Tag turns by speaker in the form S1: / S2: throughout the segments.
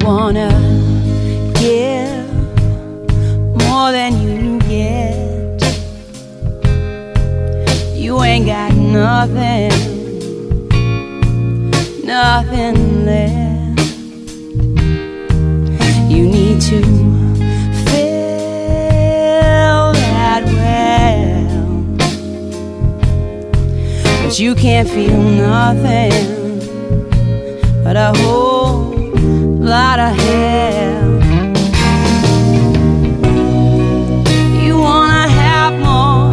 S1: wanna give more than you get. You ain't got nothing, nothing left. You need to fill that well, but you can't feel nothing but a whole lot of hell. You wanna have more,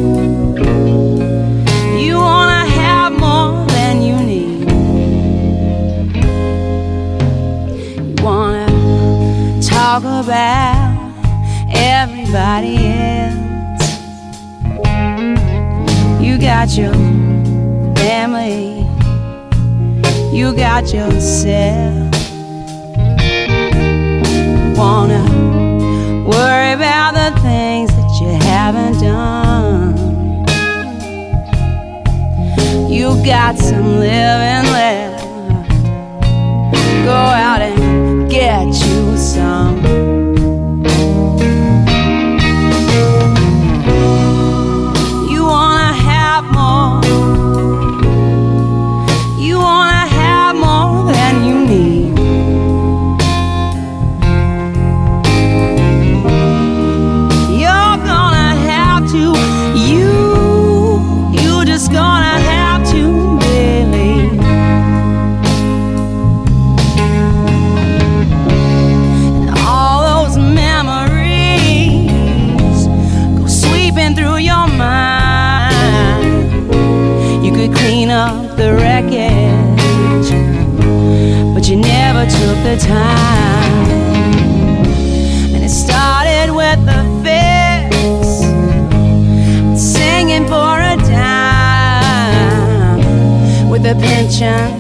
S1: you wanna have more than you need. You wanna talk about everybody else. You got your family, you got yourself. Wanna worry about the things that you haven't done. You got some living left. Go out and get you some. You wanna have more, you wanna have more than you need. You're gonna have to, you just gonna have to believe. And all those memories go sweeping through your mind. You could clean up the wreckage, but you never took the time. And it started with the fix, singing for a dime, with a pension